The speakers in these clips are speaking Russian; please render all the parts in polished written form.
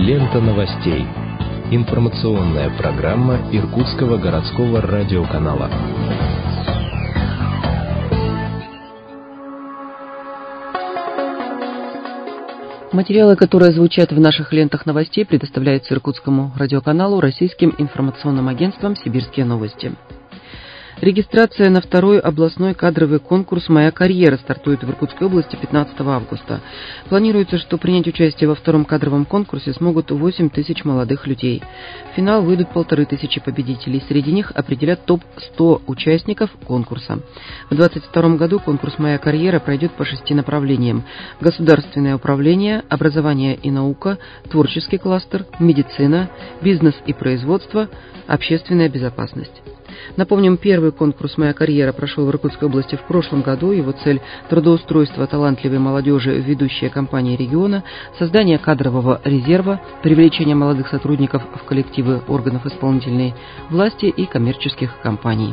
Лента новостей. Информационная программа Иркутского городского радиоканала. Материалы, которые звучат в наших лентах новостей, предоставляются Иркутскому радиоканалу российским информационным агентством «Сибирские новости». Регистрация на второй областной кадровый конкурс «Моя карьера» стартует в Иркутской области 15 августа. Планируется, что принять участие во втором кадровом конкурсе смогут 8 тысяч молодых людей. В финал выйдут 1500 победителей. Среди них определят топ-100 участников конкурса. В 2022 году конкурс «Моя карьера» пройдет по 6 направлениям: государственное управление, образование и наука, творческий кластер, медицина, бизнес и производство, общественная безопасность. Напомним, первый конкурс «Моя карьера» прошел в Иркутской области в прошлом году. Его цель – трудоустройство талантливой молодежи в ведущие компании региона, создание кадрового резерва, привлечение молодых сотрудников в коллективы органов исполнительной власти и коммерческих компаний.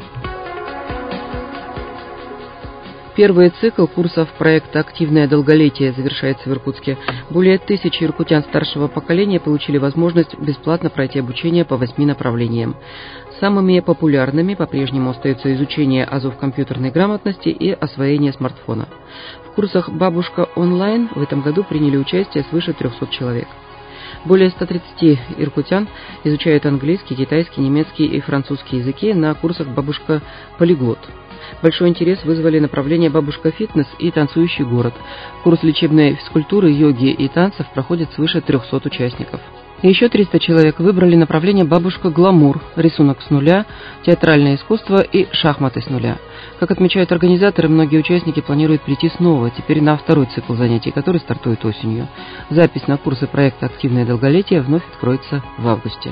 Первый цикл курсов проекта «Активное долголетие» завершается в Иркутске. Более 1000 иркутян старшего поколения получили возможность бесплатно пройти обучение по 8 направлениям. Самыми популярными по-прежнему остаются изучение азов компьютерной грамотности и освоение смартфона. В курсах «Бабушка онлайн» в этом году приняли участие свыше 300 человек. Более 130 иркутян изучают английский, китайский, немецкий и французский языки на курсах «Бабушка полиглот». Большой интерес вызвали направления «Бабушка фитнес» и «Танцующий город». Курс лечебной физкультуры, йоги и танцев проходит свыше 300 участников. Еще 300 человек выбрали направление «Бабушка гламур», рисунок с нуля, театральное искусство и шахматы с нуля. Как отмечают организаторы, многие участники планируют прийти снова, теперь на второй цикл занятий, который стартует осенью. Запись на курсы проекта «Активное долголетие» вновь откроется в августе.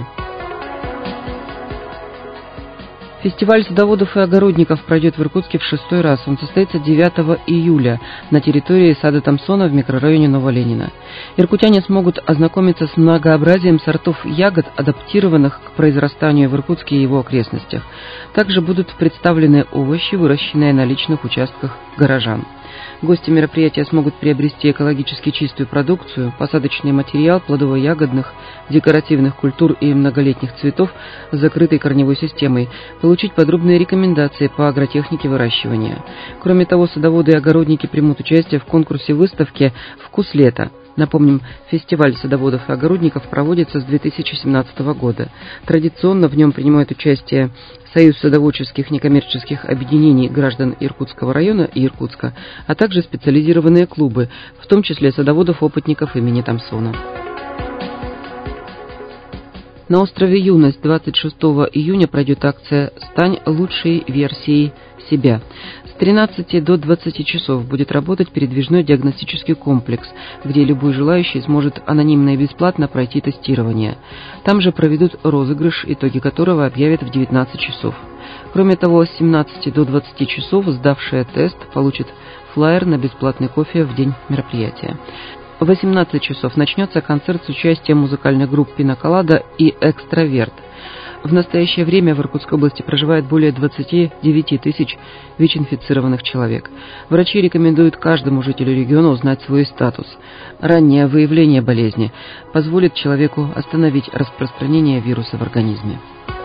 Фестиваль садоводов и огородников пройдет в Иркутске в 6-й раз. Он состоится 9 июля на территории сада Томсона в микрорайоне Новоленина. Иркутяне смогут ознакомиться с многообразием сортов ягод, адаптированных к произрастанию в Иркутске и его окрестностях. Также будут представлены овощи, выращенные на личных участках горожан. Гости мероприятия смогут приобрести экологически чистую продукцию, посадочный материал плодово-ягодных, декоративных культур и многолетних цветов с закрытой корневой системой, получить подробные рекомендации по агротехнике выращивания. Кроме того, садоводы и огородники примут участие в конкурсе выставки «Вкус лета». Напомним, фестиваль садоводов и огородников проводится с 2017 года. Традиционно в нем принимают участие Союз садоводческих некоммерческих объединений граждан Иркутского района и Иркутска, а также специализированные клубы, в том числе садоводов-опытников имени Томсона. На острове Юность 26 июня пройдет акция «Стань лучшей версией себя». С 13 до 20 часов будет работать передвижной диагностический комплекс, где любой желающий сможет анонимно и бесплатно пройти тестирование. Там же проведут розыгрыш, итоги которого объявят в 19 часов. Кроме того, с 17 до 20 часов сдавшие тест получат флаер на бесплатный кофе в день мероприятия. В 18 часов начнется концерт с участием музыкальных групп «Пиноколада» и «Экстраверт». В настоящее время в Иркутской области проживает более 29 тысяч ВИЧ-инфицированных человек. Врачи рекомендуют каждому жителю региона узнать свой статус. Раннее выявление болезни позволит человеку остановить распространение вируса в организме.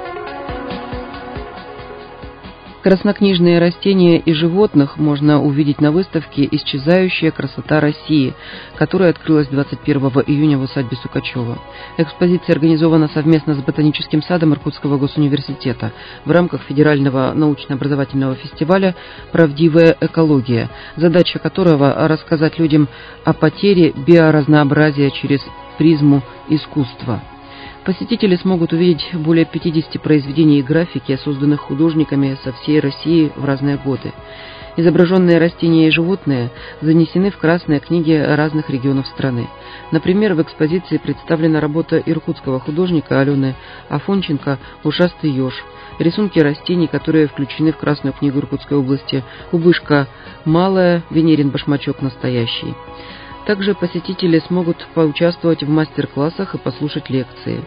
Краснокнижные растения и животных можно увидеть на выставке «Исчезающая красота России», которая открылась 21 июня в усадьбе Сукачева. Экспозиция организована совместно с Ботаническим садом Иркутского госуниверситета в рамках федерального научно-образовательного фестиваля «Правдивая экология», задача которого – рассказать людям о потере биоразнообразия через призму искусства. Посетители смогут увидеть более 50 произведений и графики, созданных художниками со всей России в разные годы. Изображенные растения и животные занесены в красные книги разных регионов страны. Например, в экспозиции представлена работа иркутского художника Алены Афонченко «Ушастый еж», рисунки растений, которые включены в Красную книгу Иркутской области, кубышка малая, Венерин башмачок настоящий. Также посетители смогут поучаствовать в мастер-классах и послушать лекции.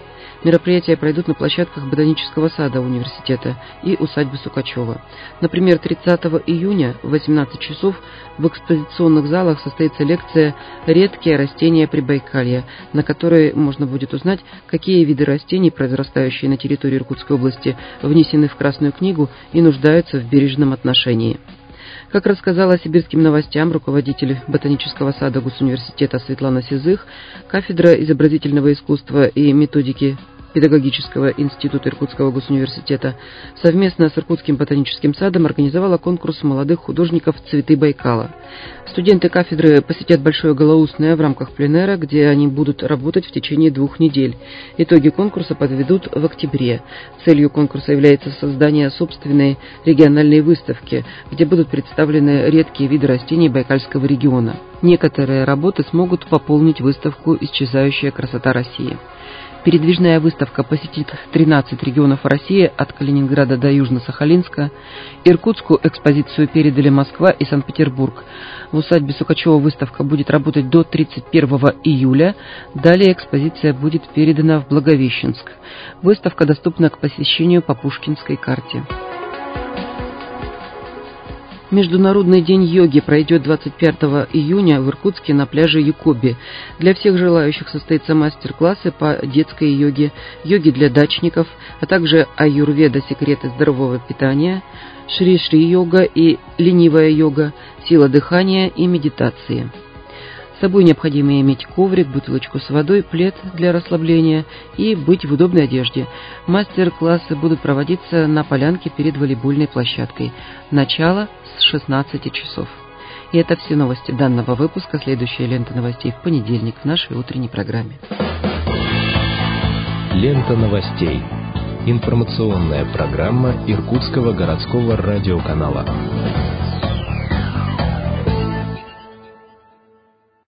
Мероприятия пройдут на площадках Ботанического сада университета и усадьбы Сукачева. Например, 30 июня в 18 часов в экспозиционных залах состоится лекция «Редкие растения Прибайкалья», на которой можно будет узнать, какие виды растений, произрастающие на территории Иркутской области, внесены в Красную книгу и нуждаются в бережном отношении. Как рассказала Сибирским новостям руководитель Ботанического сада Госуниверситета Светлана Сизых, кафедра изобразительного искусства и методики Педагогического института Иркутского госуниверситета совместно с Иркутским ботаническим садом организовала конкурс молодых художников «Цветы Байкала». Студенты кафедры посетят Большое Голоустное в рамках пленэра, где они будут работать в течение 2 недель. Итоги конкурса подведут в октябре. Целью конкурса является создание собственной региональной выставки, где будут представлены редкие виды растений Байкальского региона. Некоторые работы смогут пополнить выставку «Исчезающая красота России». Передвижная выставка посетит 13 регионов России от Калининграда до Южно-Сахалинска. Иркутскую экспозицию передали Москва и Санкт-Петербург. В усадьбе Сукачева выставка будет работать до 31 июля. Далее экспозиция будет передана в Благовещенск. Выставка доступна к посещению по Пушкинской карте. Международный день йоги пройдет 25 июня в Иркутске на пляже Якоби. Для всех желающих состоятся мастер-классы по детской йоге, йоге для дачников, а также аюрведа «Секреты здорового питания», шри-шри-йога и ленивая йога, сила дыхания и медитации. С собой необходимо иметь коврик, бутылочку с водой, плед для расслабления и быть в удобной одежде. Мастер-классы будут проводиться на полянке перед волейбольной площадкой. Начало с 16 часов. И это все новости данного выпуска. Следующая лента новостей в понедельник в нашей утренней программе. Лента новостей. Информационная программа Иркутского городского радиоканала.